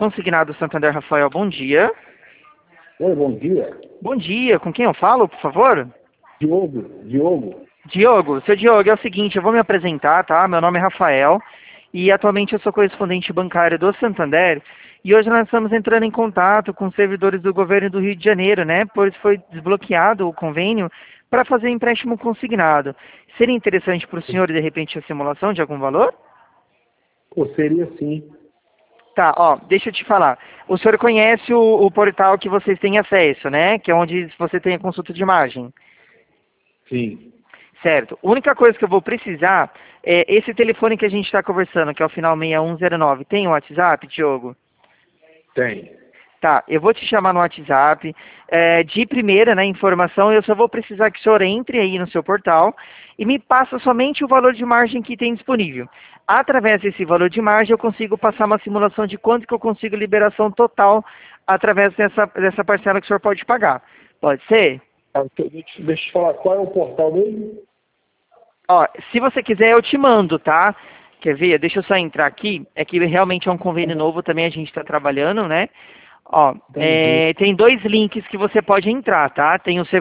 Consignado Santander, Rafael, bom dia. Oi, bom dia. Bom dia, com quem eu falo, por favor? Diogo. Diogo, seu Diogo, é o seguinte, eu vou me apresentar, tá? Meu nome é Rafael e atualmente eu sou correspondente bancário do Santander e hoje nós estamos entrando em contato com servidores do governo do Rio de Janeiro, né? Pois foi desbloqueado o convênio para fazer empréstimo consignado. Seria interessante para o senhor, de repente, a simulação de algum valor? Pô, seria sim. Tá, ó, deixa eu te falar. O senhor conhece o portal que vocês têm acesso, né? Que é onde você tem a consulta de imagem. Sim. Certo. A única coisa que eu vou precisar é esse telefone que a gente está conversando, que é o final 6109. Tem o WhatsApp, Diogo? Tem. Tá, eu vou te chamar no WhatsApp. De primeira, né, informação, eu só vou precisar que o senhor entre aí no seu portal e me passa somente o valor de margem que tem disponível. Através desse valor de margem, eu consigo passar uma simulação de quanto que eu consigo liberação total através dessa parcela que o senhor pode pagar. Pode ser? Deixa eu te falar, qual é o portal mesmo? Ó, se você quiser, eu te mando, tá? Quer ver? Deixa eu só entrar aqui. É que realmente é um convênio novo também, a gente está trabalhando, né? Ó, tem dois links que você pode entrar, tá? Tem o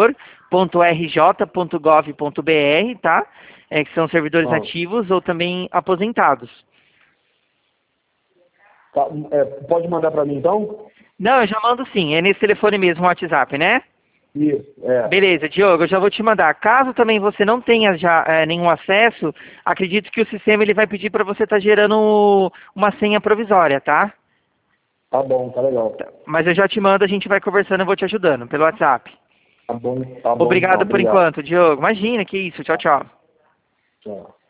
servidor.rj.gov.br, tá? Que são servidores ativos ou também aposentados. Tá, pode mandar para mim então? Não, eu já mando sim. É nesse telefone mesmo, o WhatsApp, né? Isso, é. Beleza, Diogo, eu já vou te mandar. Caso também você não tenha já nenhum acesso, acredito que o sistema ele vai pedir para você estar gerando uma senha provisória, tá? Tá bom, tá legal. Mas eu já te mando, a gente vai conversando, eu vou te ajudando pelo WhatsApp. Tá bom. Obrigado Então, por enquanto, Diogo. Imagina, que isso. Tchau, tchau. Tchau.